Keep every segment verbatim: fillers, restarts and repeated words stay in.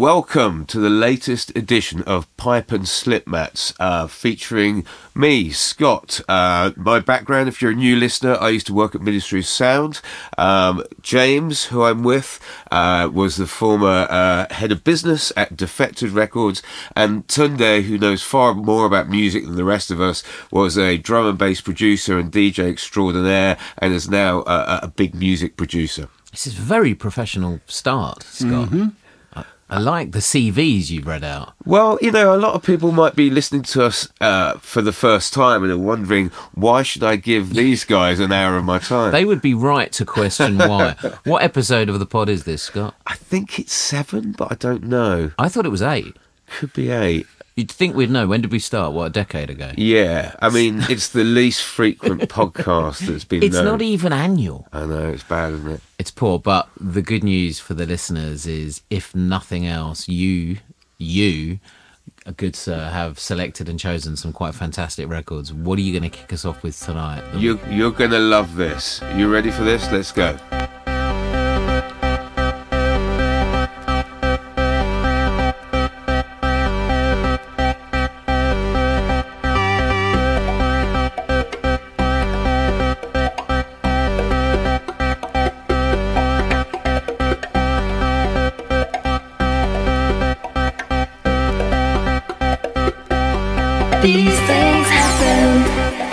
Welcome to the latest edition of Pipe and Slipmats, uh, featuring me, Scott. Uh, my background, if you're a new listener, I used to work at Ministry of Sound. Um, James, who I'm with, uh, was the former uh, head of business at Defected Records, and Tunde, who knows far more about music than the rest of us, was a drum and bass producer and D J extraordinaire, and is now a, a big music producer. This is a very professional start, Scott. Mm-hmm. I like the C Vs you've read out. Well, you know, a lot of people might be listening to us uh, for the first time and are wondering, why should I give these guys an hour of my time? They would be right to question why. What episode of the pod is this, Scott? I think it's seven, but I don't know. I thought it was eight. Could be eight. You'd think we'd know. When did we start? What, a decade ago? Yeah. I mean, it's the least frequent podcast that's been It's known. not even annual. I know, it's bad, isn't it? It's poor, but the good news for the listeners is, if nothing else, you, you, a good sir, have selected and chosen some quite fantastic records. What are you going to kick us off with tonight? You're, you're going to love this. You ready for this? Let's go. These things happen.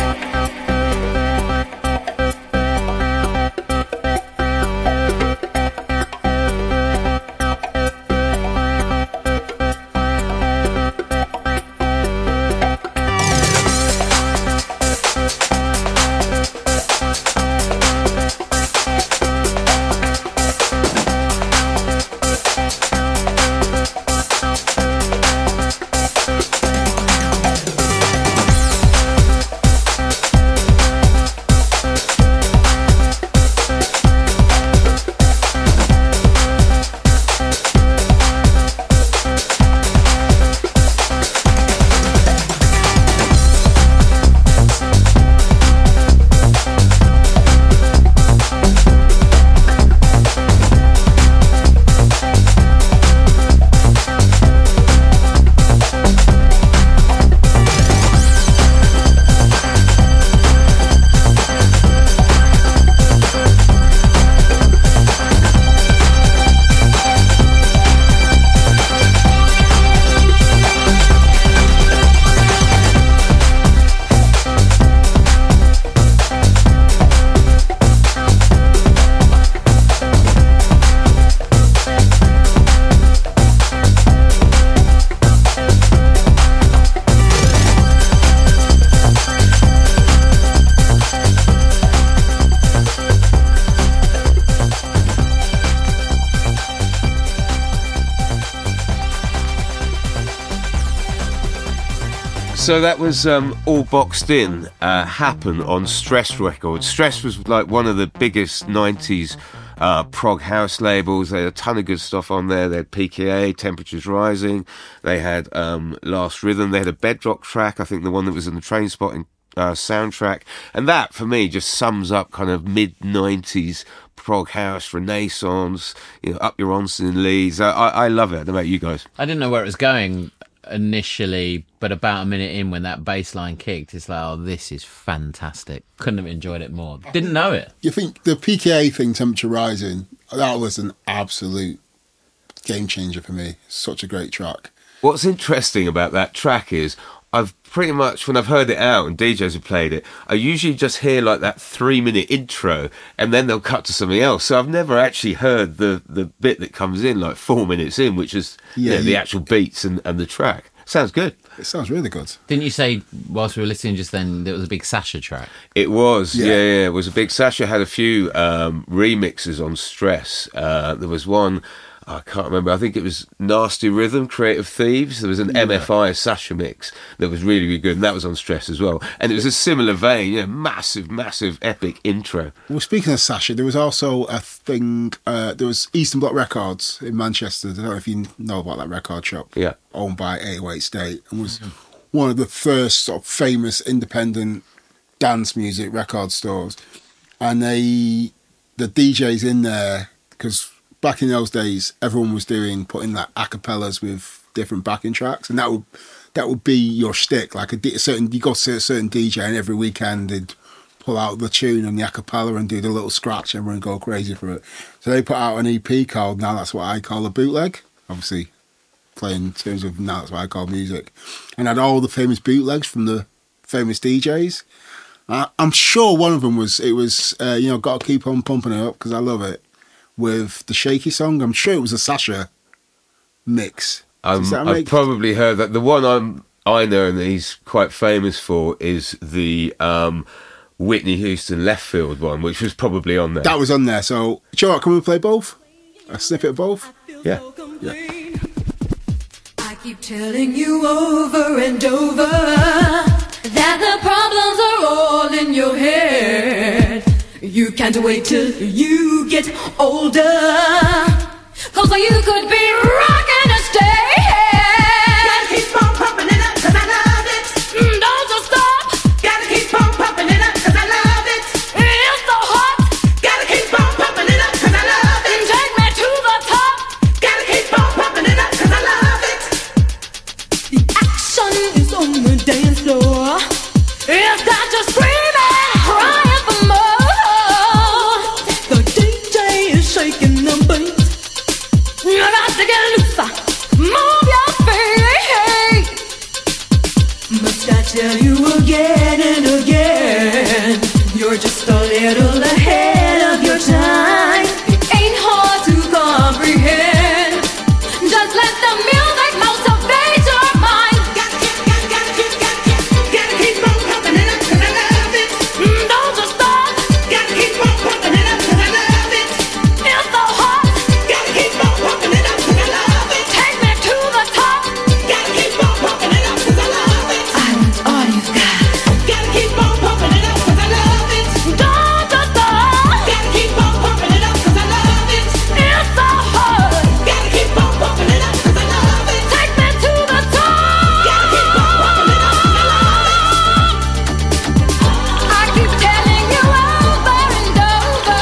So that was um, All Boxed In, uh, Happen on Stress Records. Stress was like one of the biggest nineties uh, prog house labels. They had a ton of good stuff on there. They had P K A, Temperatures Rising. They had um, Last Rhythm. They had a Bedrock track, I think the one that was in the Trainspotting uh, soundtrack. And that, for me, just sums up kind of mid-nineties prog house, Renaissance, you know, Up Your Onsen and Leeds. I, I, I love it. I don't know about you guys. I didn't know where it was going initially, but about a minute in, when that bass line kicked, it's like, oh, this is fantastic. Couldn't have enjoyed it more. Didn't know it. You think the P K A thing, Temperature Rising, that was an absolute game changer for me. Such a great track. What's interesting about that track is I've pretty much, when I've heard it out and D Js have played it, I usually just hear like that three minute intro and then they'll cut to something else. So I've never actually heard the, the bit that comes in like four minutes in, which is yeah, you know, the yeah. actual beats and, and the track. Sounds good. It sounds really good. Didn't you say, whilst we were listening just then, there was a big Sasha track? It was, yeah, Yeah. yeah, yeah. It was a big. Sasha had a few um, remixes on Stress. Uh, there was one, I can't remember, I think it was Nasty Rhythm, Creative Thieves. There was an Yeah. M F I Sasha mix that was really, really good, and that was on Stress as well. And it was a similar vein, you know, massive, massive, epic intro. Well, speaking of Sasha, there was also a thing, uh, there was Eastern Bloc Records in Manchester. I don't know if you know about that record shop. Yeah. Owned by eight oh eight State, and was one of the first sort of famous independent dance music record stores. And they, the D Js in there, because back in those days, everyone was doing putting like acapellas with different backing tracks, and that would that would be your shtick. Like a, d- a certain, you go to a certain D J, and every weekend they'd pull out the tune and the acapella and do the little scratch, and everyone go crazy for it. So they put out an E P called Now That's What I Call a Bootleg. Obviously, playing in terms of Now That's What I Call Music, and had all the famous bootlegs from the famous D Js. Uh, I'm sure one of them was it was uh, you know Gotta Keep On Pumping It Up because I love it with the Shaky song. I'm sure it was a Sasha mix. Um, Does that I've make- probably heard that. The one I'm I know and that he's quite famous for is the um, Whitney Houston Left Field one, which was probably on there. That was on there. So, do you know what? Can we play both? A snippet of both? Yeah. Yeah. I keep telling you over and over that the problems are all in your head. You can't wait till you get older, 'cause you could be rocking a state. Gotta keep on pumping it up 'cause I love it. Mm, don't you stop. Gotta keep on pumping it up 'cause I love it. It's so hot. Gotta keep on pumping it up 'cause I love it. Take me to the top. Gotta keep on pumping it up 'cause I love it. The action is on the dance floor. It's got you screaming, crying for more. The D J is shaking the beat. You got to get loose, move your feet. Must I tell you again and again, you're just a little ahead of your time. It ain't hard to comprehend. Just let the music motivate your mind. Gotta keep, gotta, gotta keep, gotta keep, gotta keep on pumping it up 'cause I love it. Mm, don't you stop. Gotta keep on pumping it up 'cause I love it. It's so hot. Gotta keep on pumping it up 'cause I love it. Take me to the top. Gotta keep on pumping it up 'cause I love it. I want all you've got. Gotta keep on pumping it up 'cause I love it. Don't you stop. Gotta keep on pumping it up 'cause I love it. It's so hot. Gotta keep on pumping it up 'cause I love it. Take me to the top. Gotta keep on pumping it up 'cause I love it. I keep telling you over and over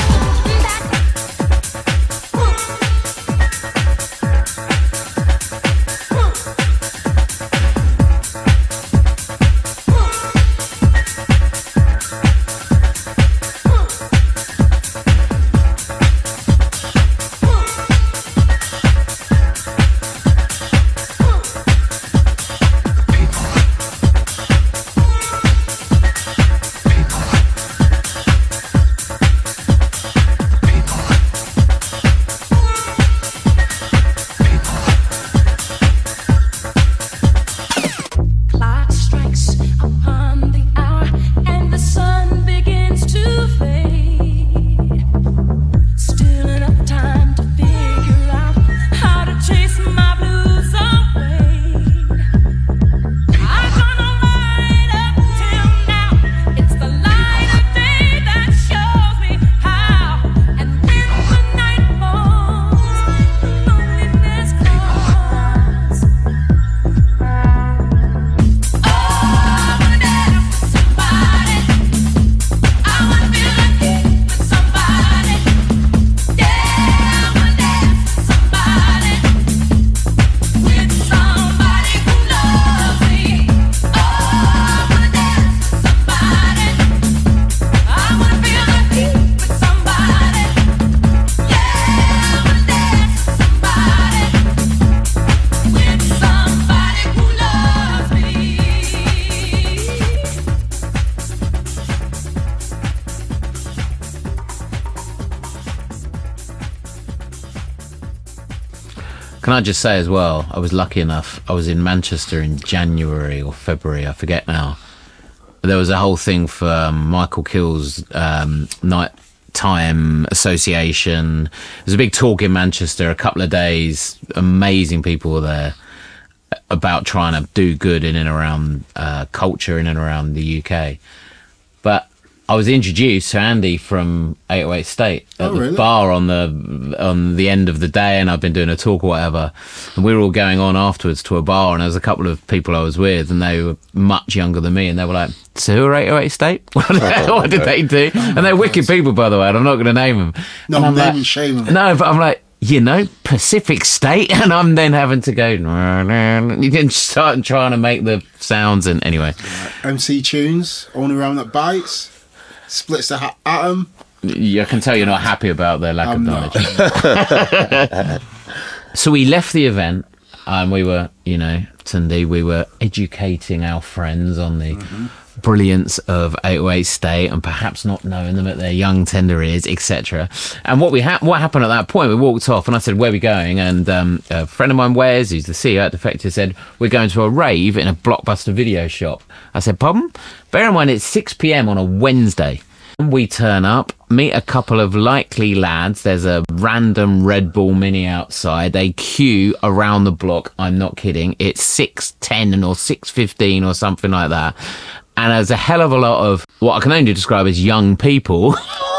clock strikes upon the hour and the sun begins to fade. Still enough time to figure out how to chase my blues away. I'm gonna light up till now. It's the light of day that shows me how. And when the night falls, loneliness calls. Can I just say as well, I was lucky enough, I was in Manchester in January or February, I forget now. There was a whole thing for um, Michael Kill's um, nighttime association. There was a big talk in Manchester, a couple of days, amazing people were there, about trying to do good in and around uh, culture in and around the U K. But I was introduced to Andy from eight oh eight State at Oh, the really? bar on the on the end of the day, and I've been doing a talk or whatever, and we were all going on afterwards to a bar, and there was a couple of people I was with, and they were much younger than me, and they were like, so who are eight oh eight State? What, what did they do? And they're wicked people, by the way, and I'm not going to name them. No, And I'm name like, and shame 'em. No, but I'm like, you know, Pacific State, and I'm then having to go, you can start trying to make the sounds, and anyway. M C Tunes, Only Round That Bites, Splits the ha- Atom. I can tell you're not happy about their lack I'm of not. knowledge. So we left the event, and we were, you know, Tunde, we were educating our friends on the Mm-hmm. brilliance of eight oh eight State, and perhaps not knowing them at their young tender ears, et cetera. And what we ha- what happened at that point, we walked off, and I said, where are we going? And um, a friend of mine, Wes, who's the C E O at Defected, said, we're going to a rave in a Blockbuster video shop. I said, pardon? Bear in mind, it's six p.m. on a Wednesday. We turn up, meet a couple of likely lads. There's a random Red Bull Mini outside. They queue around the block. I'm not kidding. It's six ten or six fifteen or something like that. And there's a hell of a lot of what I can only describe as young people,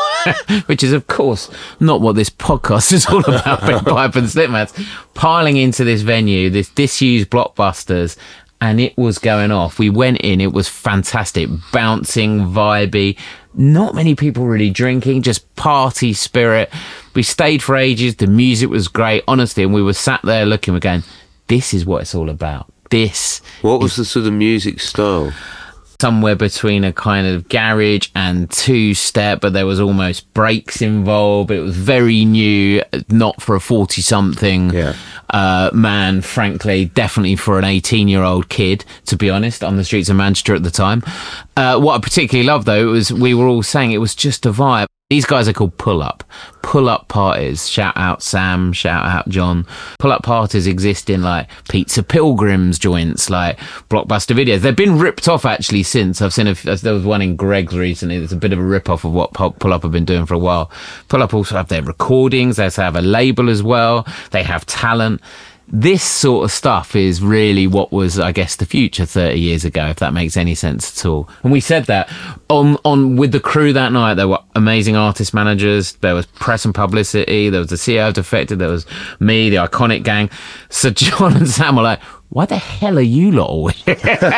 which is, of course, not what this podcast is all about, Big Pipe and Slipmats, piling into this venue, this disused Blockbusters. And it was going off. We went in, it was fantastic, bouncing, vibey, not many people really drinking, just party spirit. We stayed for ages, the music was great, honestly, and we were sat there looking, we're going, this is what it's all about. This What was the sort of music style? somewhere between a kind of garage and two-step, but there was almost breaks involved. It was very new, not for a forty-something Yeah. uh, man, frankly, definitely for an eighteen-year-old kid, to be honest, on the streets of Manchester at the time. Uh, what I particularly loved, though, was we were all saying it was just a vibe. These guys are called pull-up. Pull-up parties. Shout out Sam, shout out John. Pull-up parties exist in, like, Pizza Pilgrims joints, like Blockbuster videos. They've been ripped off, actually, since. I've seen a, there was one in Greg's recently. There's a bit of a rip-off of what Pull-up have been doing for a while. Pull-up also have their recordings. They also have a label as well. They have talent. This sort of stuff is really what was, I guess, the future thirty years ago, if that makes any sense at all. And we said that on on with the crew that night. There were amazing artist managers. There was press and publicity. There was the C E O of Defected. There was me, the Iconic Gang. So John and Sam were like, why the hell are you lot all here?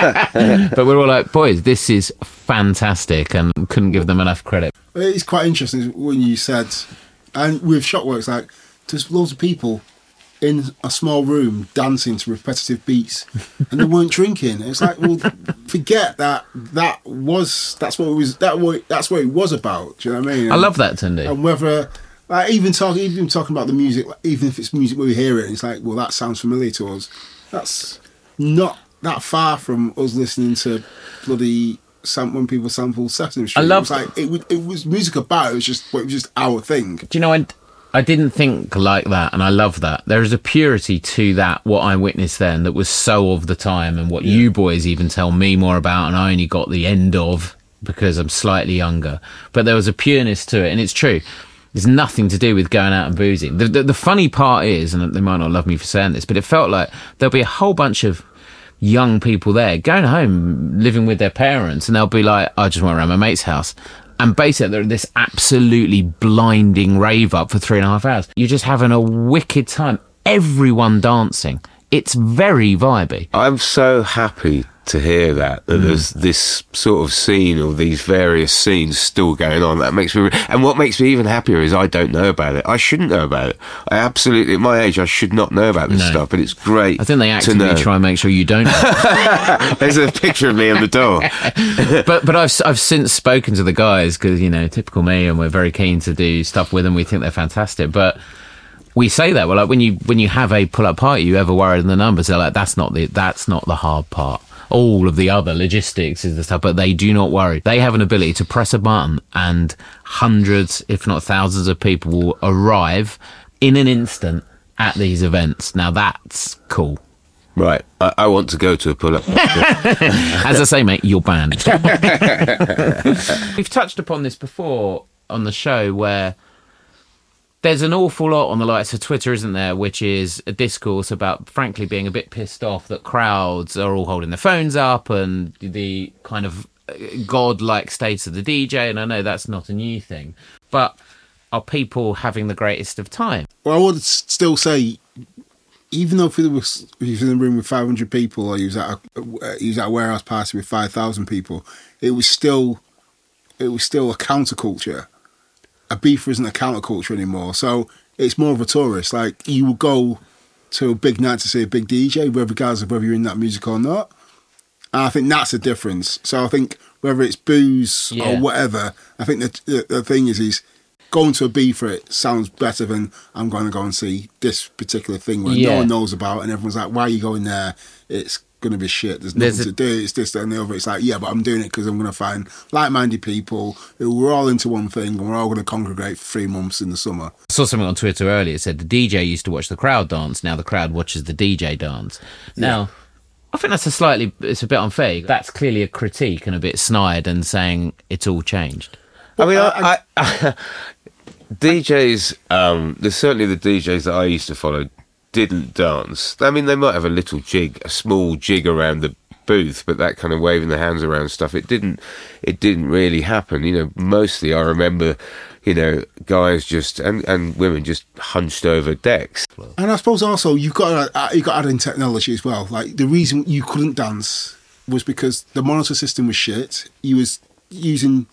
But we're all like, boys, this is fantastic, and couldn't give them enough credit. It's quite interesting when you said, and with Shotworks, like, there's loads of people in a small room dancing to repetitive beats, and they weren't drinking. It's like, well, forget that. That was that's what it was. That what that's what it was about. Do you know what I mean? I love that, Tunde. And whether, like, even talking, even talking about the music, like, even if it's music we hear it, it's like, well, that sounds familiar to us. That's not that far from us listening to bloody sam- when people sample Sesame Street. I love it was like it, was- it was music about. It was just it was just our thing. Do you know, I, I didn't think like that, and I love that. There is a purity to that, what I witnessed then, that was so of the time, and what you boys even tell me more about, and I only got the end of because I'm slightly younger. But there was a pureness to it, and it's true. There's nothing to do with going out and boozing. The, the, the funny part is, and they might not love me for saying this, but it felt like there'll be a whole bunch of young people there going home, living with their parents, and they'll be like, I just went around my mate's house. And basically, they're this absolutely blinding rave up for three and a half hours. You're just having a wicked time. Everyone dancing. It's very vibey. I'm so happy to hear that, that Mm. there's this sort of scene, or these various scenes still going on. That makes me, re- and what makes me even happier is I don't know about it. I shouldn't know about it. I absolutely, at my age, I should not know about this No. stuff, but it's great I think they to actively know. try and make sure you don't. There's a picture of me on the door. but but I've I've since spoken to the guys, because, you know, typical me, and we're very keen to do stuff with them. We think they're fantastic, but we say that, well, like, when you when you have a pull-up party, you ever worried in the numbers? They're like, that's not the that's not the hard part. All of the other logistics is the stuff, but they do not worry. They have an ability to press a button, and hundreds, if not thousands, of people will arrive in an instant at these events. Now that's cool. Right, I, I want to go to a pull-up. As I say, mate, you're banned. We've touched upon this before on the show, where there's an awful lot on the likes of Twitter, isn't there, which is a discourse about, frankly, being a bit pissed off that crowds are all holding their phones up, and the kind of godlike status of the D J, and I know that's not a new thing, but are people having the greatest of time? Well, I would s- still say, even though if it was if he was in a room with five hundred people, or he was at a uh, he was at a warehouse party with five thousand people, it was still it was still a counterculture. Ibiza isn't a counterculture anymore, so it's more of a tourist. Like, you will go to a big night to see a big D J, regardless of whether you're in that music or not. And I think that's the difference. So I think whether it's booze Yeah. or whatever, I think the, the the thing is is going to Ibiza, it sounds better than I'm going to go and see this particular thing where Yeah. no one knows about, and everyone's like, why are you going there? It's going to be shit. There's There's nothing a- to do. It's this, that, and the other. It's like, yeah, but I'm doing it because I'm going to find like-minded people who we're all into one thing, and we're all going to congregate for three months in the summer. I saw something on Twitter earlier. It said the D J used to watch the crowd dance. Now the crowd watches the D J dance. Now, I think that's a slightly, it's a bit unfair. That's clearly a critique and a bit snide and saying it's all changed. I mean, Well, I, I, D Js, um, there's certainly the D Js that I used to follow didn't dance. I mean, they might have a little jig, a small jig around the booth, but that kind of waving the hands around stuff, it didn't, it didn't really happen. You know, mostly I remember, you know, guys just, and, and women just hunched over decks. And I suppose also you've got to, uh, you've got to add in technology as well. Like, the reason you couldn't dance was because the monitor system was shit. You was using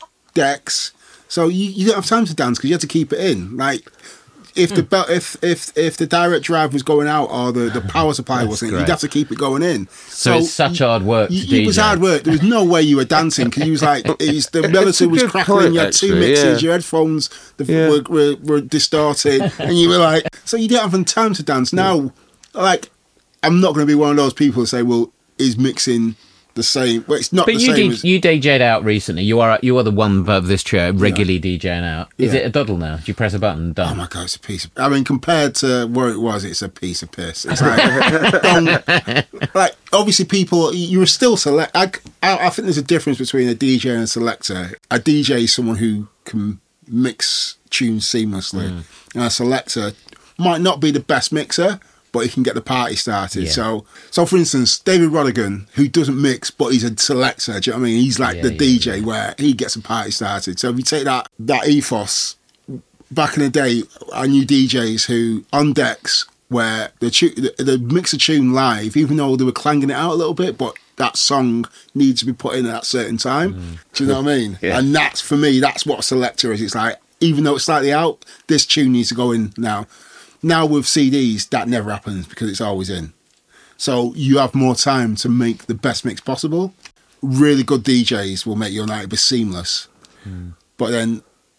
decks, so you, you didn't have time to dance because you had to keep it in. Like, if the belt, if if if the direct drive was going out or the, the power supply wasn't, great. you'd have to keep it going in. So, it's such hard work to You, D J. it was hard work. There was no way you were dancing because you was like, it's, the It's melody a was good crackling. point, You had two actually, mixes. yeah. Your headphones the, Yeah. were, were were distorted, and you were like, so you didn't have time to dance. Now, like, I'm not going to be one of those people who say, well, is mixing the same? Well, it's not But the you same. D- as, you D J'd out recently. You are you are the one of this trio regularly DJing out. Is Yeah. it a doddle now? Do you press a button? Done. Oh my god, it's a piece of. I mean, compared to where it was, it's a piece of piss. It's like, don't, like obviously, people you were still select. I, I, I think there's a difference between a D J and a selector. A D J is someone who can mix tunes seamlessly, Mm. and a selector might not be the best mixer, but he can get the party started. Yeah. So, so for instance, David Rodigan, who doesn't mix, but he's a selector. Do you know what I mean? He's like Yeah, the yeah, D J where he gets a party started. So if you take that that ethos. Back in the day, I knew D Js who, on decks, where the, tu- the, the mix a tune live, even though they were clanging it out a little bit, but that song needs to be put in at a certain time. Mm. Do you know what I mean? Yeah. And that's, for me, that's what a selector is. It's like, even though it's slightly out, this tune needs to go in now. Now with C Ds, that never happens because it's always in. So you have more time to make the best mix possible. Really good D Js will make your night be seamless. But then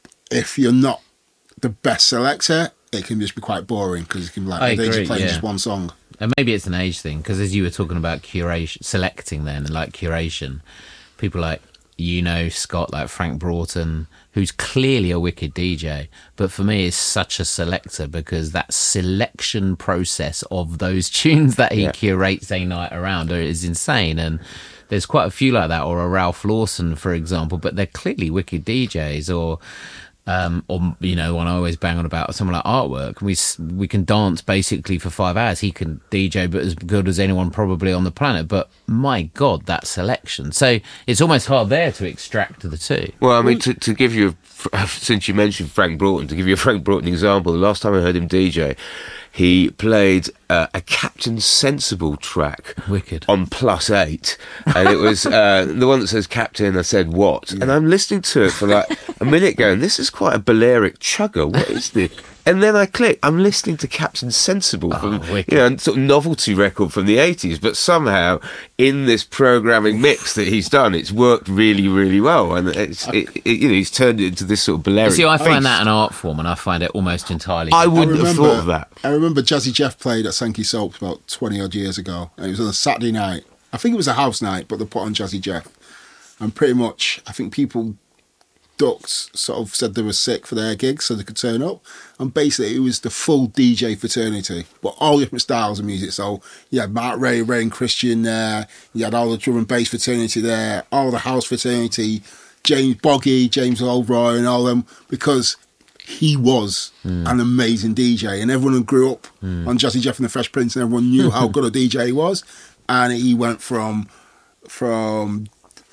if you're not the best selector, it can just be quite boring because it can be like, I they agree, just playing yeah. just one song. And maybe it's an age thing, because as you were talking about curation, selecting then, and like curation, people like, you know, Scott, like Frank Broughton, who's clearly a wicked D J, but for me is such a selector because that selection process of those tunes that he Yeah. curates a night around are- is insane. And there's quite a few like that, or a Ralph Lawson, for example, but they're clearly wicked D Js, or... Um, or you know, when I always bang on about someone like Artwork, we s- we can dance basically for five hours. He can D J, but as good as anyone probably on the planet. But my God, that selection! So it's almost hard there to extract the two. Well, I mean, to, to give you, a, since you mentioned Frank Broughton, to give you a Frank Broughton example, the last time I heard him D J, he played uh, a Captain Sensible track Wicked. on Plus Eight, and it was uh, the one that says Captain. I said what, and I'm listening to it for like a minute, going, "This is quite a Balearic chugger. What is this?" And then I click, I'm listening to Captain Sensible from, wicked. you know, a sort of novelty record from the eighties, but somehow in this programming mix that he's done, it's worked really, really well, and it's, it, it, you know, he's turned it into this sort of Balearic. See, I find bass. that an art form, and I find it almost entirely. I I wouldn't have thought of that. I remember Jazzy Jeff played at Sankey Soaps about twenty odd years ago, and it was on a Saturday night. I think it was a house night, but they put on Jazzy Jeff, and pretty much, I think people ducked, sort of said they were sick for their gigs so they could turn up, and basically it was the full D J fraternity, but all different styles of music. So you had Mark Ray, Ray and Christian there, you had all the drum and bass fraternity there, all the house fraternity, James Boggy, James Oldroy and all them, because he was an amazing D J, and everyone who grew up on Jazzy Jeff and the Fresh Prince, and everyone knew how good a D J he was, and he went from from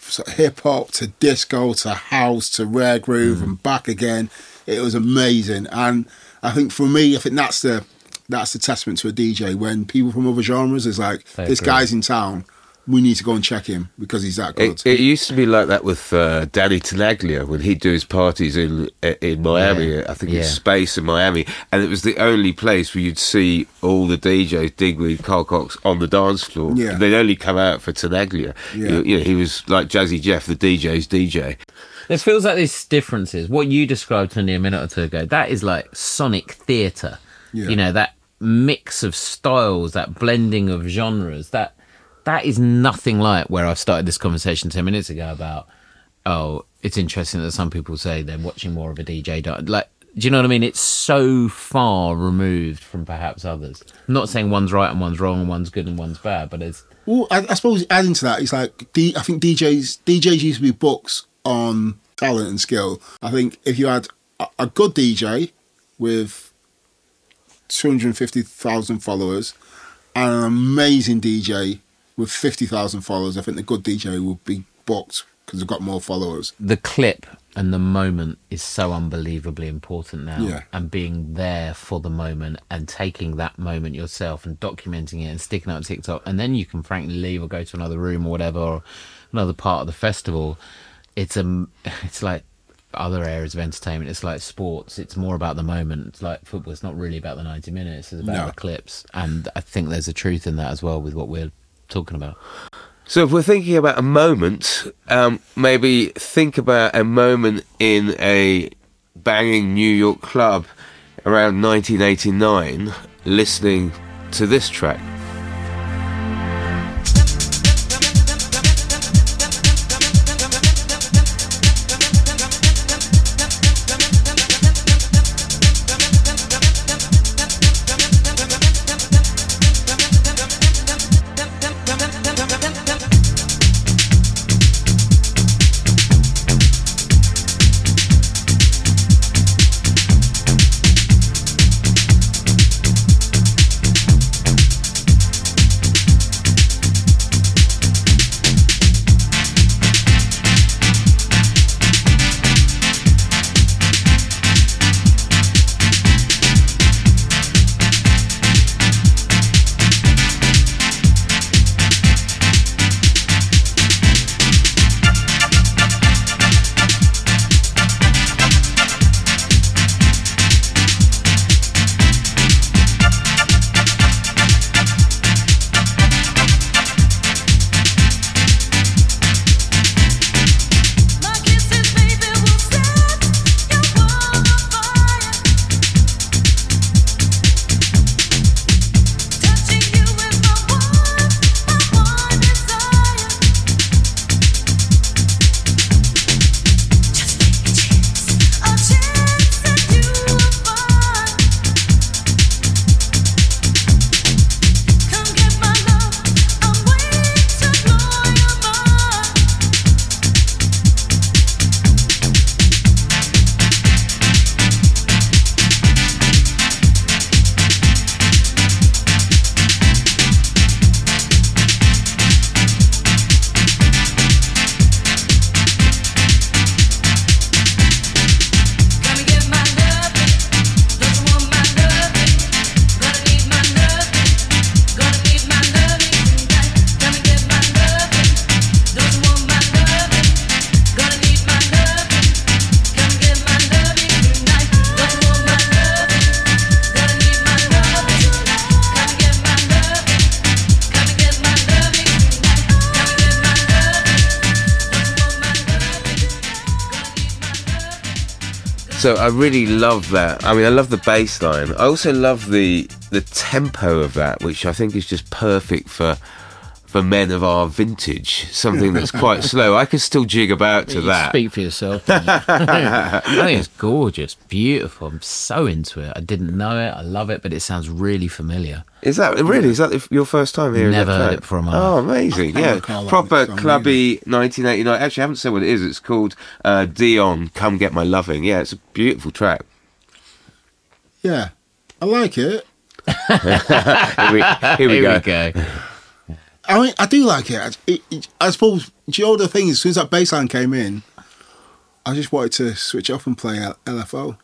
sort of hip hop to disco to house to rare groove mm. and back again. It was amazing, and I think for me, I think that's the that's the testament to a D J when people from other genres is like, I this agree. Guy's in town. We need to go and check him because he's that good. It, it used to be like that with uh, Danny Tenaglia when he'd do his parties in in Miami. Yeah. I think yeah. it's Space in Miami, and it was the only place where you'd see all the D Js, Digweed, Carl Cox, on the dance floor. Yeah. They'd only come out for Tenaglia. Yeah. You, you know, he was like Jazzy Jeff, the D J's D J. It feels like these differences. What you described to me a minute or two ago, that is like sonic theatre. Yeah. You know, that mix of styles, that blending of genres, that that is nothing like where I started this conversation ten minutes ago about, oh, it's interesting that some people say they're watching more of a D J. Like, do you know what I mean? It's so far removed from perhaps others. I'm not saying one's right and one's wrong and one's good and one's bad, but it's... Well, I, I suppose adding to that, it's like, D, I think D Js, D Js used to be booked on talent and skill. I think if you had a, a good D J with two hundred fifty thousand followers and an amazing D J with fifty thousand followers, I think the good D J would be booked because they've got more followers. The clip and the moment is so unbelievably important now. Yeah. And being there for the moment and taking that moment yourself and documenting it and sticking it on TikTok, and then you can frankly leave or go to another room or whatever, or another part of the festival. It's a, it's like other areas of entertainment. It's like sports. It's more about the moment. It's like football. It's not really about the ninety minutes. It's about no. the clips. And I think there's a truth in that as well with what we're talking about. So if we're thinking about a moment, um, maybe think about a moment in a banging New York club around nineteen eighty-nine, listening to this track. So I really love that. I mean, I love the bass line. I also love the the tempo of that, which I think is just perfect for for men of our vintage. Something that's quite slow. I could still jig about to you that. Speak for yourself. I think it's gorgeous, beautiful. I'm so into it. I didn't know it. I love it, but it sounds really familiar. Is that really? Is that your first time hearing Never that heard track? it before in my Oh, life. amazing! Yeah, proper clubby nineteen eighty-nine. Actually, I haven't said what it is. It's called uh, Dion, Come Get My Loving. Yeah, it's a beautiful track. Yeah, I like it. here we, here we Here go. we go. I mean, I do like it. It, it. I suppose you know the thing is, as soon as that bass line came in, I just wanted to switch off and play L- LFO.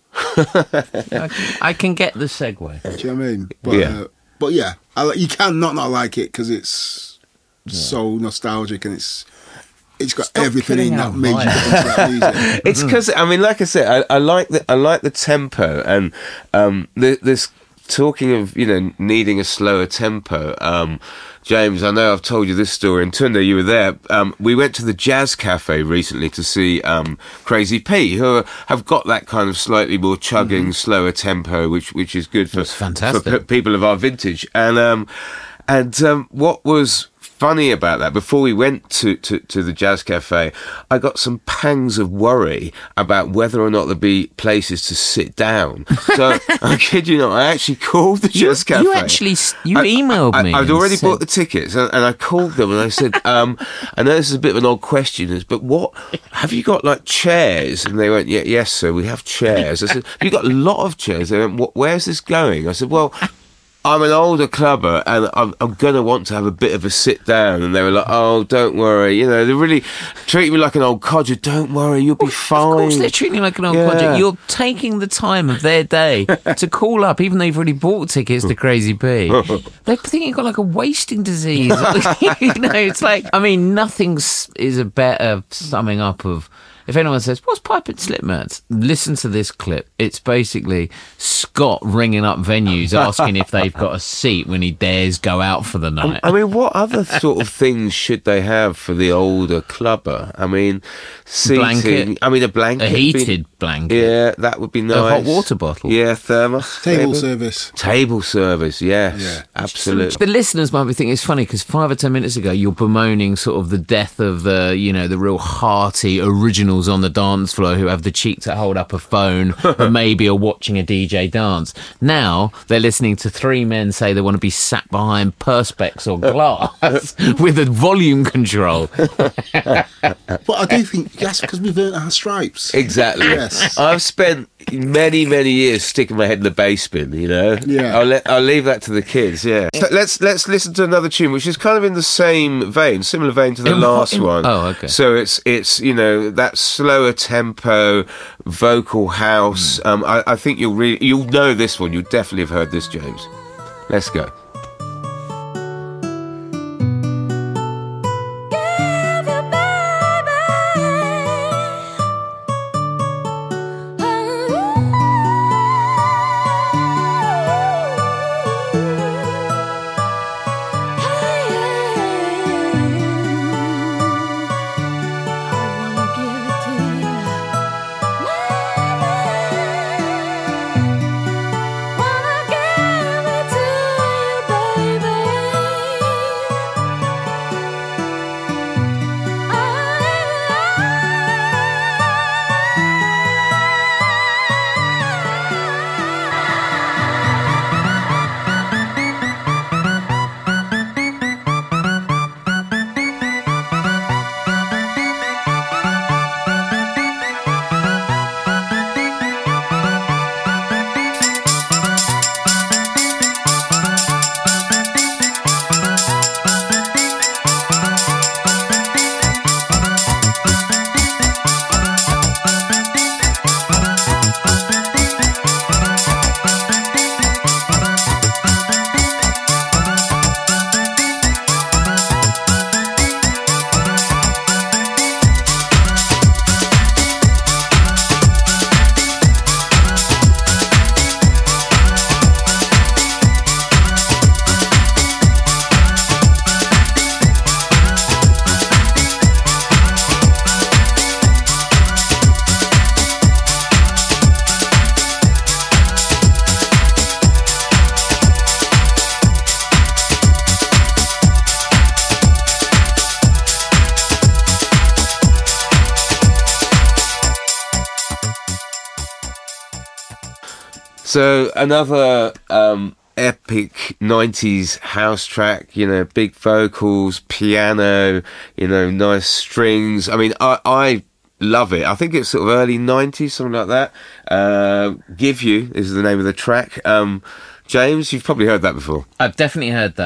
I, can, I can get the segue. Do you know what I mean? But Yeah. uh, but yeah, I, li- you can not not like it because it's so nostalgic and it's it's got Stop everything in killing that our major vibe. contract music. It's because I mean, like I said, I, I like the I like the tempo and um, the, this talking of you know needing a slower tempo. Um, James, I know I've told you this story, and Tunde, you were there. Um, we went to the Jazz Cafe recently to see um, Crazy P, who have got that kind of slightly more chugging, mm-hmm. slower tempo, which which is good for, That's fantastic. for p- people of our vintage. And um, and um, what was funny about that, before we went to, to, to the Jazz Cafe, I got some pangs of worry about whether or not there'd be places to sit down. So, I kid you not, I actually called the Jazz Cafe. You actually, you I- emailed I, me. I'd and already said- bought the tickets, and, and I called them and I said, um, I know this is a bit of an odd question, but what, have you got like chairs? And they went, yeah, yes, sir, we have chairs. I said, have you got a lot of chairs? They went, "What- where's this going? I said, well, I'm an older clubber and I'm, I'm going to want to have a bit of a sit down. And they were like, oh, don't worry. You know, they really treat me like an old codger. Don't worry, you'll be fine. Of course they're treating you like an old Yeah. project. You're taking the time of their day to call up, even though you've already bought tickets to Crazy P. They think you've got like a wasting disease. You know, it's like, I mean, nothing s- is a better summing up of, if anyone says, what's Pipe and Slipmats? Listen to this clip. It's basically Scott ringing up venues asking if they've got a seat when he dares go out for the night. I mean, what other sort of things should they have for the older clubber? I mean, seating. Blanket. I mean, a blanket. A would be- heated blanket. Yeah, that would be nice. A hot water bottle. Yeah, thermos. Table maybe. service. Table service, yes. Yeah. Absolutely. The listeners might be thinking it's funny because five or ten minutes ago you're bemoaning sort of the death of the, you know, the real hearty originals on the dance floor who have the cheek to hold up a phone and maybe are watching a D J dance. Now they're listening to three men say they want to be sat behind perspex or glass with a volume control. But I do think that's because we've earned our stripes. Exactly. Yes. I've spent many, many years sticking my head in the bass bin, you know? Yeah. I'll, let, I'll leave that to the kids, yeah. So let's let's listen to another tune, which is kind of in the same vein, similar vein to the In- last in- one. oh, okay. So it's, it's you know, that slower tempo, vocal house. Um, I, I think you'll really, you'll know this one. You'll definitely have heard this, James. Let's go. So another um, epic nineties house track, you know, big vocals, piano, you know, nice strings. I mean, I, I love it. I think it's sort of early nineties, something like that. Uh, Give You is the name of the track. Um, James, you've probably heard that before. I've definitely heard that.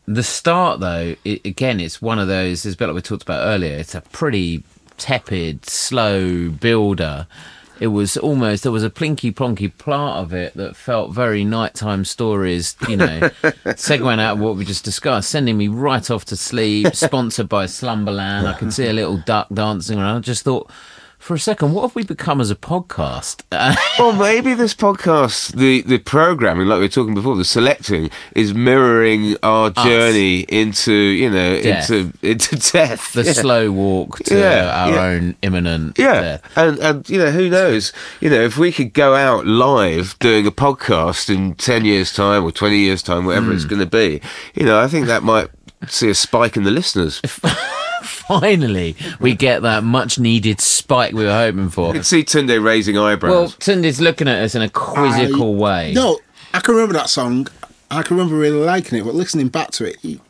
The start, though, it, again, it's one of those, it's a bit like we talked about earlier, it's a pretty tepid, slow builder. It was almost, there was a plinky plonky part of it that felt very nighttime stories, you know, segueing out of what we just discussed, sending me right off to sleep, sponsored by Slumberland. I could see a little duck dancing around. I just thought, for a second, what have we become as a podcast? Well, maybe this podcast, the, the programming, like we were talking before, the selecting, is mirroring our Us. journey into, you know, Death. into into death. The Yeah. slow walk to Yeah, our yeah. own imminent Yeah, death. and and you know, who knows? You know, if we could go out live doing a podcast in ten years' time or twenty years' time, whatever it's going to be, you know, I think that might see a spike in the listeners. Finally, we get that much needed spike we were hoping for. You can see Tunde raising Well, eyebrows. Tunde's looking at us in a quizzical I- way. No, I can remember that song. I can remember really liking it, but listening back to it, it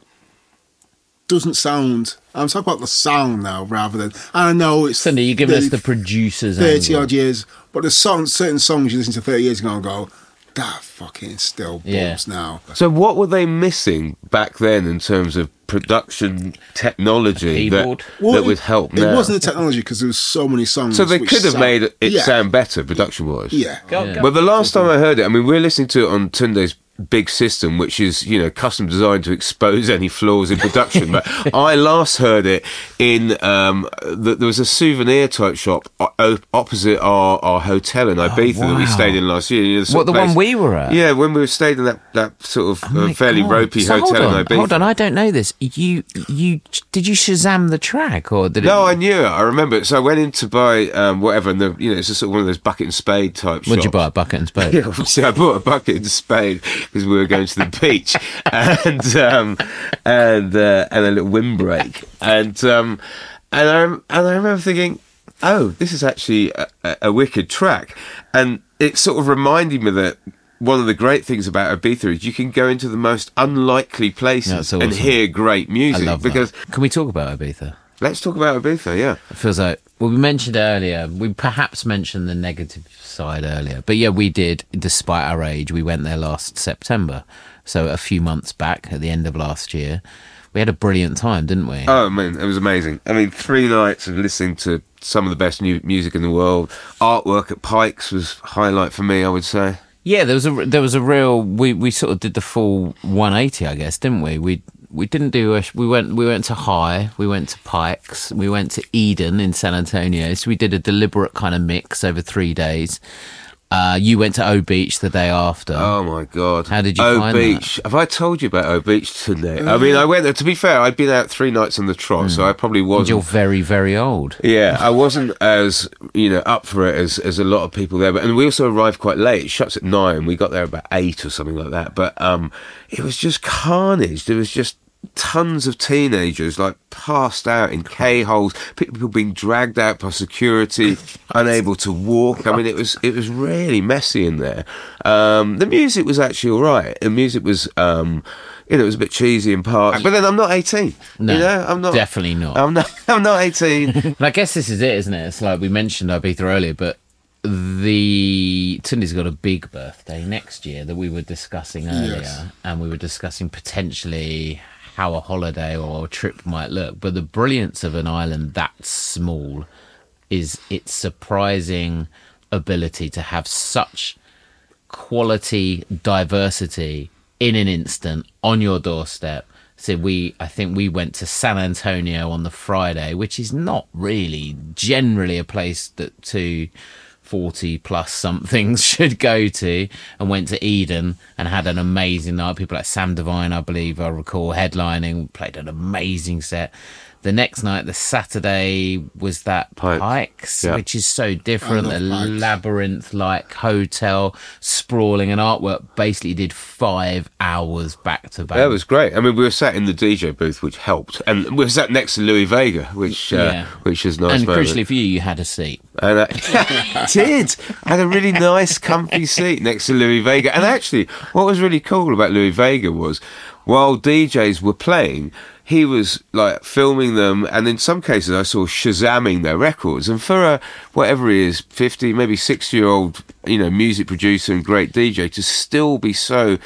doesn't sound. I'm talking about the sound now rather than. I know it's. Tunde, you're giving us nearly the producer's thirty angle. odd years, but there's song, certain songs you listen to thirty years ago and go, that fucking still bumps Yeah. now. So what were they missing back then in terms of production technology that, Keyboard. Well, that it- would help It now? wasn't the technology because there was so many songs. So they which could have sound- made it yeah, sound better production-wise. Yeah. Go- go- Well, the last time I heard it, I mean, we're listening to it on Tunde's big system, which is, you know, custom designed to expose any flaws in production. But I last heard it in, um, the, there was a souvenir type shop o- opposite our, our hotel in Ibiza that we wow. stayed in last year. You know, the sort What, of the place- one we were at? Yeah, when we were stayed in that, that sort of Oh uh, my fairly God. ropey So hotel hold on, in Ibiza. Hold on, I don't know this. You, you, did you Shazam the track or did No, it? I knew it. I remember it. So I went in to buy um, whatever, and the, you know, it's just sort of one of those bucket and spade type shops. What'd you buy? A bucket and spade? Yeah, obviously I bought a bucket and spade because we were going to the beach, and um, and uh, and a little windbreak, and um, and I and I remember thinking, oh, this is actually a, a, a wicked track, and it sort of reminded me that one of the great things about Ibiza is you can go into the most unlikely places That's and awesome. hear great I music. love because that. Can we talk about Ibiza? let's talk about Ibiza, yeah. It feels like, well, we mentioned earlier, we perhaps mentioned the negative side earlier, but yeah, we did, despite our age. We went there last September, so a few months back at the end of last year. We had a brilliant time, didn't we? Oh man, it was amazing. I mean, three nights of listening to some of the best new music in the world. Artwork at Pikes was highlight for me, I would say. Yeah, there was a there was a real we, we sort of did the full one eighty, I guess, didn't we? We we didn't do a, we went we went to High, we went to Pikes, we went to Eden in San Antonio. So we did a deliberate kind of mix over three days. Uh, you went to O Beach the day after. Oh my God! How did you O find Beach? Have I told you about O Beach today? I mean, I went there. To be fair, I'd been out three nights on the trot, so I probably And wasn't. you're very very old. Yeah, I wasn't as, you know, up for it as, as a lot of people there. But and we also arrived quite late. It shuts at nine. We got there about eight or something like that. But um, it was just carnage. There was just tons of teenagers like passed out in K-holes, people being dragged out by security, unable to walk. I mean, it was it was really messy in there. Um, the music was actually all right. The music was, um, you know, it was a bit cheesy in parts. But then I'm not eighteen. No, you know, I'm not. definitely not. I'm not. I'm not eighteen. And I guess this is it, isn't it? It's like we mentioned Ibiza earlier, but the Tunde's got a big birthday next year that we were discussing earlier, Yes. and we were discussing potentially how a holiday or a trip might look. But the brilliance of an island that small is its surprising ability to have such quality diversity in an instant on your doorstep. So we, I think we went to San Antonio on the Friday, which is not really generally a place that two forty plus somethings should go to, and went to Eden and had an amazing night. People like Sam Divine, I believe I recall, headlining, played an amazing set. The next night, the Saturday, was that Pikes. Pikes, Yeah. which is so different. I A love Pikes. labyrinth-like hotel, sprawling, and artwork. Basically did five hours back to back. That was great. I mean, we were sat in the D J booth, which helped, and we were sat next to Louis Vega, which uh, Yeah. which is nice. And moment. crucially for you, you had a seat. And I did. I had a really nice, comfy seat next to Louis Vega. And actually, what was really cool about Louis Vega was, while D Js were playing, he was like filming them, and in some cases, I saw Shazamming their records. And for a whatever he is, fifty, maybe sixty-year-old, you know, music producer and great D J, to still be so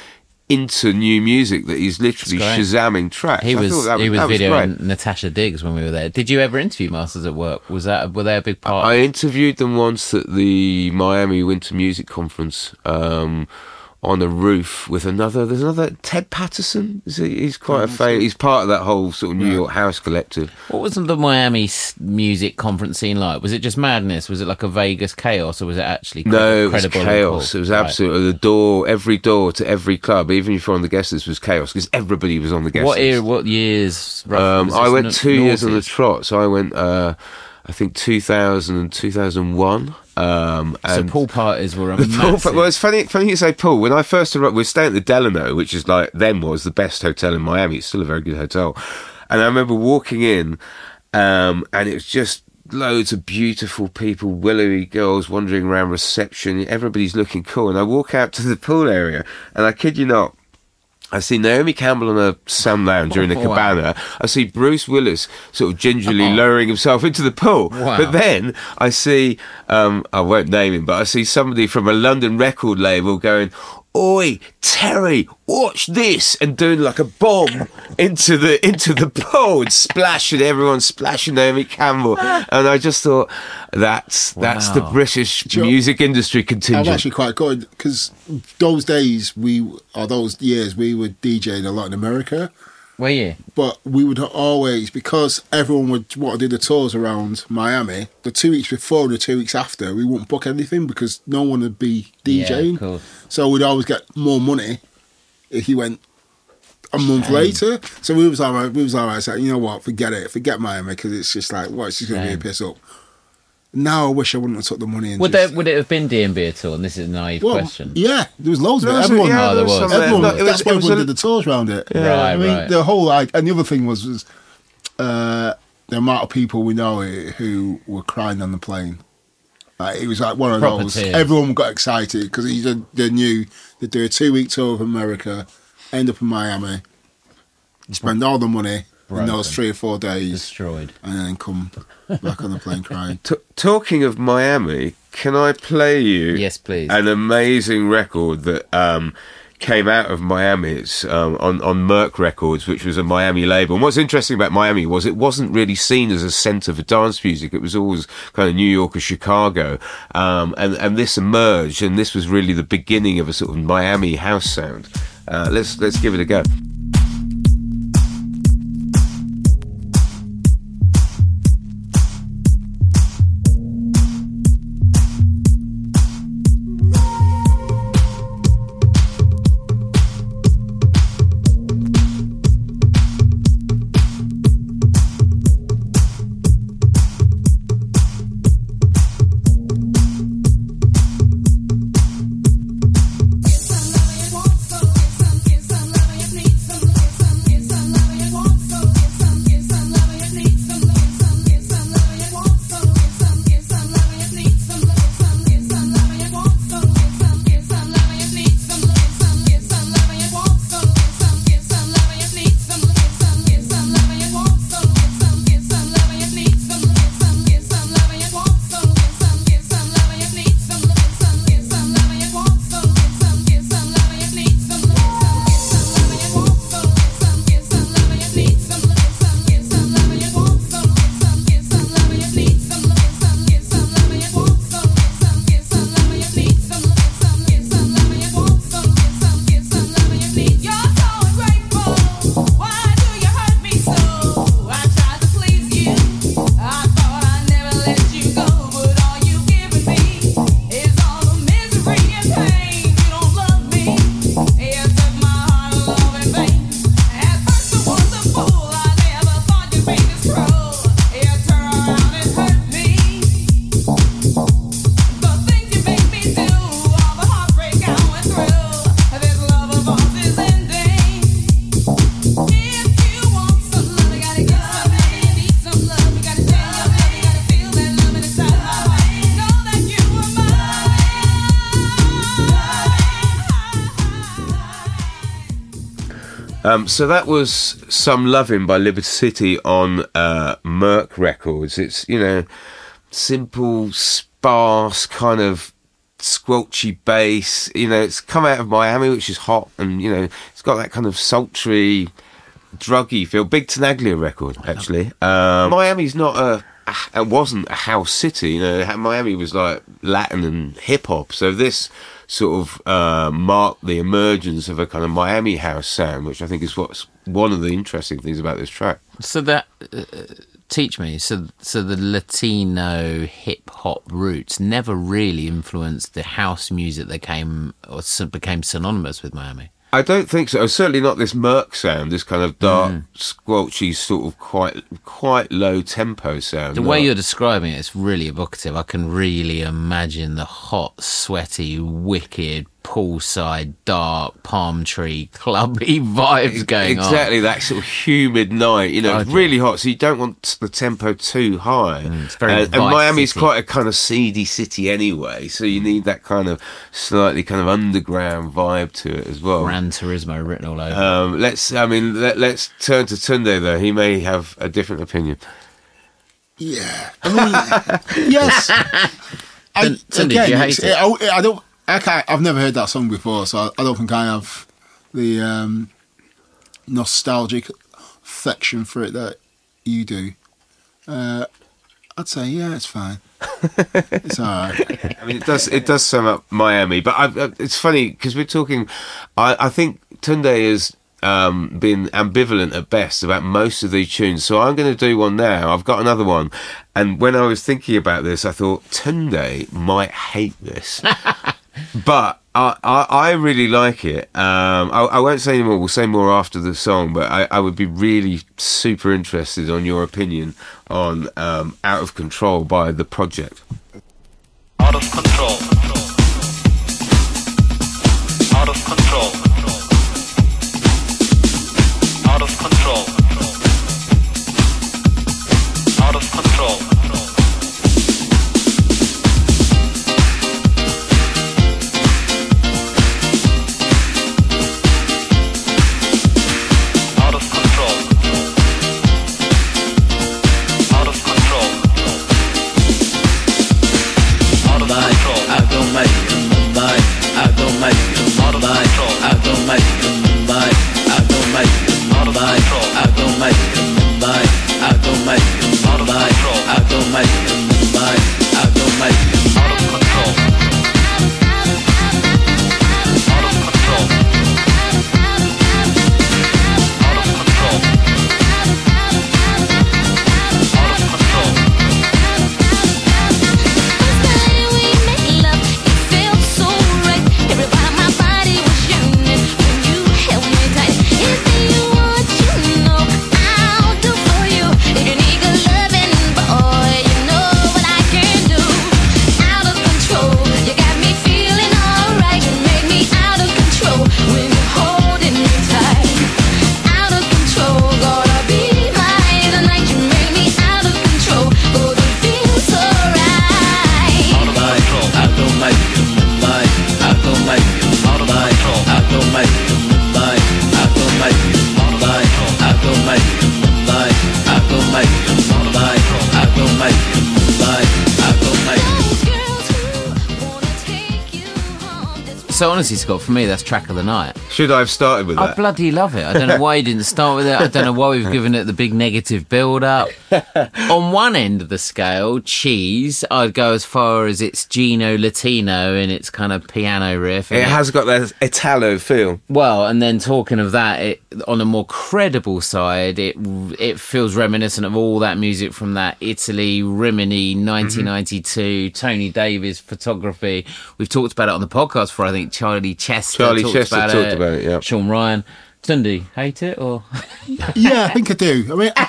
into new music that he's literally That's great. shazamming tracks. He I was, thought that he was that videoing great. Natasha Diggs when we were there. Did you ever interview Masters at Work? Was that were they a big part? I interviewed them once at the Miami Winter Music Conference um, on a roof with another. There's another Ted Patterson. Is he, he's quite a famous. He's part of that whole sort of New York house collective. What was the Miami s- music conference scene like? Was it just madness? Was it like a Vegas chaos, or was it actually cre- No, it was credible? and chaos. cool? It was Right. absolutely the door. Every door to every club, even if you're on the guest list, was chaos because everybody was on the guest What list. year? What years? roughly? Um, Was I this went n- two years on the noughties? trot. So I went, uh, I think, two thousand and two thousand one. Um, So and pool parties were a the pool, massive. well, it's funny. Funny you say pool. When I first arrived, we were staying at the Delano, which is like then was the best hotel in Miami. It's still a very good hotel. And I remember walking in, um, and it was just loads of beautiful people, willowy girls wandering around reception. Everybody's looking cool. And I walk out to the pool area, and I kid you not, I see Naomi Campbell on a sun lounger in a Wow. cabana. I see Bruce Willis sort of gingerly lowering himself into the pool. Wow. But then I see, um, I won't name him, but I see somebody from a London record label going, "Oi, Terry, watch this," and doing like a bomb into the into the pool and splashing everyone, splashing Naomi Campbell. And I just thought, that's that's the Wow. British Sure. music industry I'm contingent. actually quite good because those days we or those years we were DJing a lot in America, Were you? but we would always, because everyone would want to do the tours around Miami, the two weeks before and the two weeks after we wouldn't book anything because no one would be DJing. Yeah, of course. So we'd always get more money if you went a month later. So we was all right. We was all right. Saying, you know what? Forget it. Forget Miami because it's just like, well, it's just going to be a Shame. piss up. Now I wish I wouldn't have took the money and Would just, there would it have been D and B at all? And this is a naive well, question. yeah, there was loads of There it. was a- Everyone, yeah, Oh, there was. some- everyone no, it was- that's why it was everyone a- did the tours around it. Right, I mean, right. the whole like, and the other thing was was uh, the amount of people we know who were crying on the plane. Like, it was like one of Proper those. tears. Everyone got excited because they, they knew they'd do a two week tour of America, end up in Miami, spend all the money in those Broken. three or four days, Destroyed. and then come back on the plane crying. T- talking of Miami, can I play you Yes, please. an amazing record that um, came out of Miami? It's um, on, on Merc Records, which was a Miami label. And what's interesting about Miami was it wasn't really seen as a centre for dance music. It was always kind of New York or Chicago. Um, and, and this emerged, and this was really the beginning of a sort of Miami house sound. Uh, let's let's give it a go. Get some love you want some, get some, get some love you need some, get some, get some love you want some, get some, get some love you need some, get some, get some love you want some, get some, get some love you need some, get some, get some love you want some, get some, get some love you need some, get some, get some love you want some, get some, get some love you need some, get some, get some love you want some, get some, get some love you need some, get some, get some love you want some, get some, get some love you need some, get some, get some love you want some, get some, get some love you need some, get some, get some love you want some, get some, get some love you need some, get some, get some love you want some, get some, get some love you need some, get some, get some love you want some, get some, get some love you need some, get some, get some love you want some, get some, get some love you need. You're so ungrateful. Why do you hurt me so? I tried to please you. I thought I'd never let you go, but all you've given me is all the misery and pain. You don't love me. You took my heart along in vain. At first I was a fool. I never thought you'd be this cruel. You turn around and hurt me. The things you make me do, all the heartbreak I went through. This love of ours is ending. If you want some love, you gotta get some love. You need some love, you gotta share your love. You gotta feel that love inside my heart. Know that you are mine. Um, so that was Some Lovin' by Liberty City on uh, Merc Records. It's, you know, simple, sparse, kind of squelchy bass. You know, it's come out of Miami, which is hot, and you know, it's got that kind of sultry, druggy feel. Big Tenaglia record, actually. Um, Miami's not a. It wasn't a house city. You know, Miami was like Latin and hip hop. So this sort of uh, marked the emergence of a kind of Miami house sound, which I think is what's one of the interesting things about this track. So that uh, teach me. So so the Latino hip hop roots never really influenced the house music that came or became synonymous with Miami. I don't think so. Certainly not this murk sound, this kind of dark, mm. squelchy, sort of quite quite low tempo sound. The way you're describing it is really evocative. I can really imagine the hot, sweaty, wicked, poolside, dark, palm tree, clubby vibes going exactly, on. Exactly, that sort of humid night. You know, God, it's really hot, so you don't want the tempo too high. Mm, it's very uh, and Miami's city. quite a kind of seedy city anyway, so you need that kind of slightly kind of underground vibe to it as well. Gran Turismo written all over. Um, let's, I mean, let, let's turn to Tunde though. He may have a different opinion. Yeah, I mean, yes. I, Tunde, again, do you hate it? I, I don't. I can't, I've never heard that song before, so I, I don't think I have the um, nostalgic affection for it that you do. Uh, I'd say, yeah, it's fine. It's all right. I mean, it does it does sum up Miami, but I've, uh, it's funny because we're talking. I, I think Tunde has um, been ambivalent at best about most of these tunes, so I'm going to do one now. I've got another one, and when I was thinking about this, I thought Tunde might hate this. But I, I, I really like it. Um, I, I won't say any more. We'll say more after the song. But I, I would be really super interested on your opinion on um, "Out of Control" by The Project. Out of control. Out of control. Out of control. Out of control. So honestly, Scott, for me, that's track of the night. Should I have started with I that? bloody love it. I don't know why you didn't start with it. I don't know why we've given it the big negative build-up. On one end of the scale, Cheese, I'd go as far as it's Gino Latino in its kind of piano riff. It has got that Italo feel. Well, and then talking of that, it, on a more credible side, it it feels reminiscent of all that music from that Italy, Rimini, nineteen ninety-two, mm-hmm. Tony Davis photography. We've talked about it on the podcast for, I think, Charlie Chester. Charlie talked Chester about talked it, about it, yeah. Sean Ryan. Tunde, hate it or? Yeah, I think I do. I mean,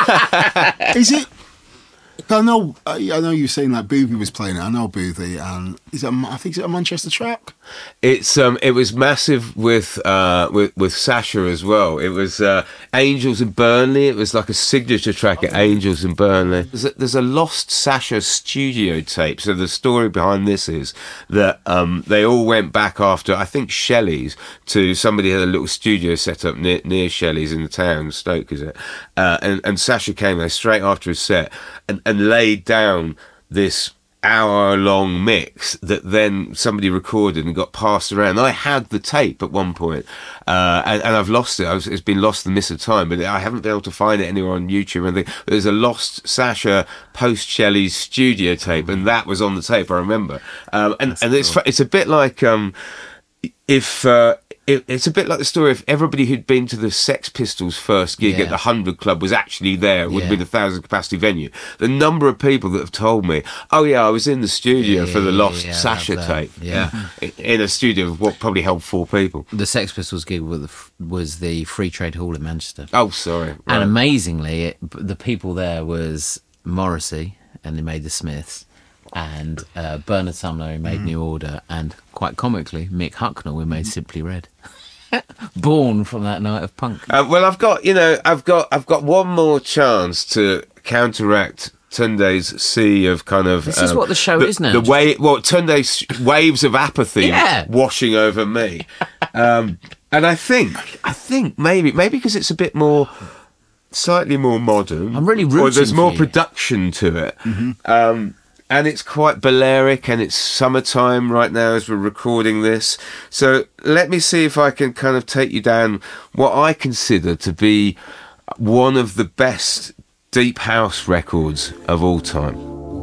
is it? I know. I know you're saying like Boothie was playing it. I know Boothie, and is it? I think it's a Manchester track. It's um, it was massive with uh, with with Sasha as well. It was uh, Angels in Burnley. It was like a signature track at Angels in Burnley. There's a, there's a lost Sasha studio tape. So the story behind this is that um, they all went back after, I think, Shelley's, to somebody who had a little studio set up near near Shelley's in the town, Stoke, is it? Uh, and and Sasha came there straight after his set and and laid down this hour-long mix that then somebody recorded and got passed around. I had the tape at one point, uh, and, and I've lost it. I was, it's been lost the miss of time, but I haven't been able to find it anywhere on YouTube. And there's a lost Sasha post-Shelley's studio tape, and that was on the tape, I remember. Um, and and it's cool. it's a bit like um, if... Uh, It, it's a bit like the story of everybody who'd been to the Sex Pistols' first gig Yeah. at the Hundred Club was actually there. It would have Yeah. been a thousand capacity venue. The number of people that have told me, "Oh yeah, I was in the studio Yeah, for the yeah, lost yeah, Sasha that- tape." yeah. in in a studio of what probably held four people. The Sex Pistols gig was the, was the Free Trade Hall in Manchester. Oh, sorry. And Right. amazingly, it, the people there was Morrissey, and they made the Smiths, and uh, Bernard Sumner, who made New Order, and quite comically, Mick Hucknall, who made Simply Red. Born from that night of punk. Uh, well, I've got you know, I've got I've got one more chance to counteract Tunde's sea of kind of. This is what the show is now, The just- way, well, Tunde's waves of apathy Yeah. washing over me, um, and I think I think maybe maybe because it's a bit more. Slightly more modern. I'm really Or there's rooting more for you. production to it. Um, and it's quite Balearic, and it's summertime right now as we're recording this. So let me see if I can kind of take you down what I consider to be one of the best deep house records of all time.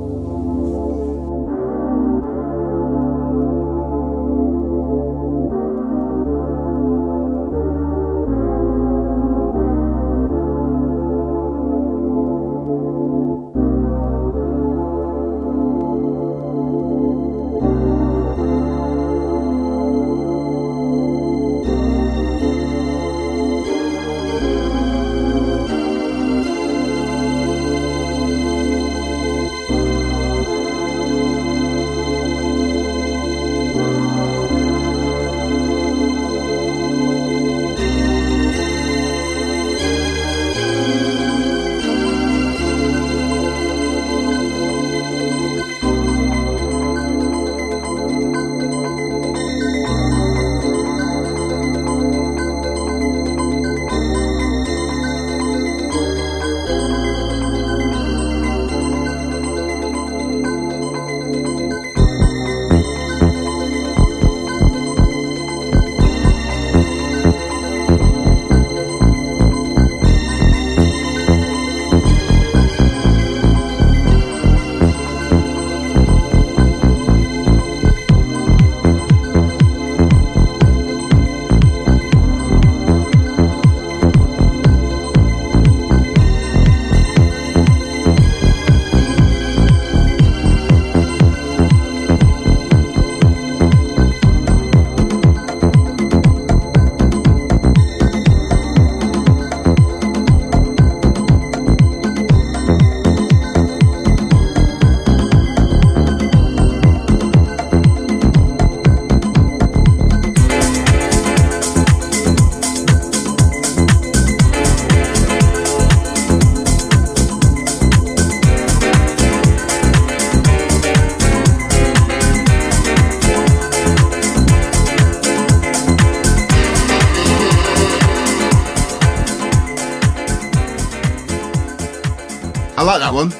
I like that one.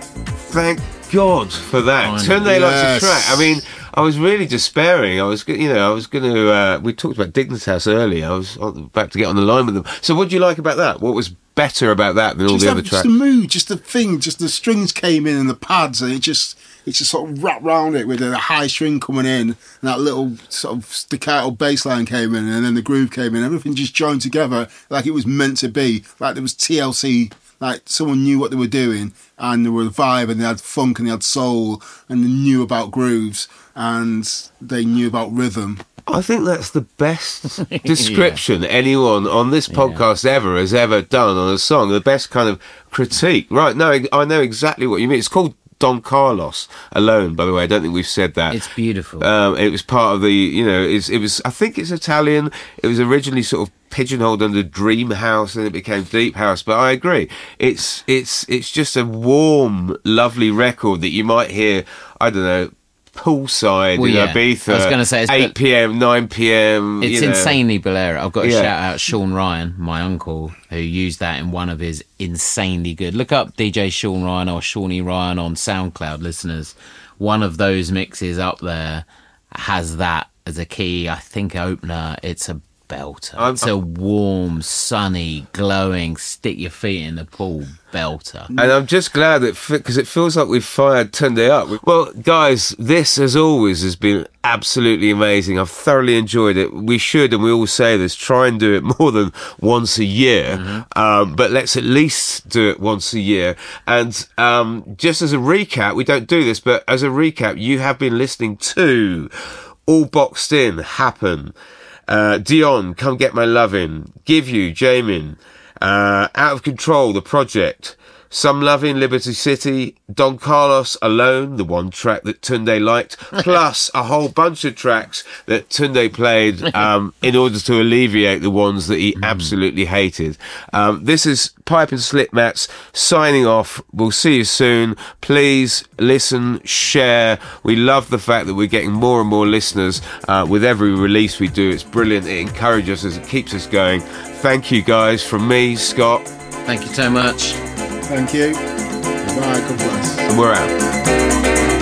Thank God for that. Finally. Tunde likes Yes. a track. I mean, I was really despairing. I was, go- you know, I was going to. Uh, we talked about Dignitas earlier. I was on- about to get on the line with them. So, what do you like about that? What was better about that than all Just, the have, other just tracks? the mood, just the thing, just the strings came in and the pads, and it just it just sort of wrapped round it with a high string coming in, and that little sort of staccato bass line came in, and then the groove came in. Everything just joined together like it was meant to be. Like there was T L C. Like someone knew what they were doing, and there was a vibe, and they had funk, and they had soul, and they knew about grooves, and they knew about rhythm. I think that's the best description anyone on this podcast ever has ever done on a song. The best kind of critique. Right, no, I know exactly what you mean. It's called Don Carlos Alone, by the way. I don't think we've said that. It's beautiful. Um, it was part of the, you know, it's, it was, I think it's Italian. It was originally sort of pigeonholed under Dream House, and it became Deep House. But I agree. It's, it's, it's just a warm, lovely record that you might hear, I don't know, poolside Well, in yeah. Ibiza. I was gonna say, it's eight p.m, nine p.m. It's you know. insanely Balearic. I've got to Yeah. shout out Sean Ryan, my uncle, who used that in one of his insanely good. Look up D J Sean Ryan or Shawnee Ryan on SoundCloud, listeners. One of those mixes up there has that as a key, I think, opener. It's a belter. I'm- it's a warm, sunny, glowing, stick your feet in the pool belter. And I'm just glad that, because it feels like we've fired Tunde up. Well, guys, this, as always, has been absolutely amazing. I've thoroughly enjoyed it. We should, and we all say this, try and do it more than once a year. Mm-hmm. Um, but let's at least do it once a year. And um, just as a recap, we don't do this, but as a recap, you have been listening to All Boxed In, Happen, uh, Dion, Come Get My Lovin', Give You, Jamin, uh, Out of Control, The Project, Some Lovin', Liberty City, Don Carlos, Alone, the one track that Tunde liked, plus a whole bunch of tracks that Tunde played um, in order to alleviate the ones that he absolutely hated. Um, this is Pipe and Slip Mats signing off. We'll see you soon. Please listen, share. We love the fact that we're getting more and more listeners uh, with every release we do. It's brilliant. It encourages us. It keeps us going. Thank you, guys. From me, Scott. Thank you so much. Thank you. Bye. God bless. And we're out.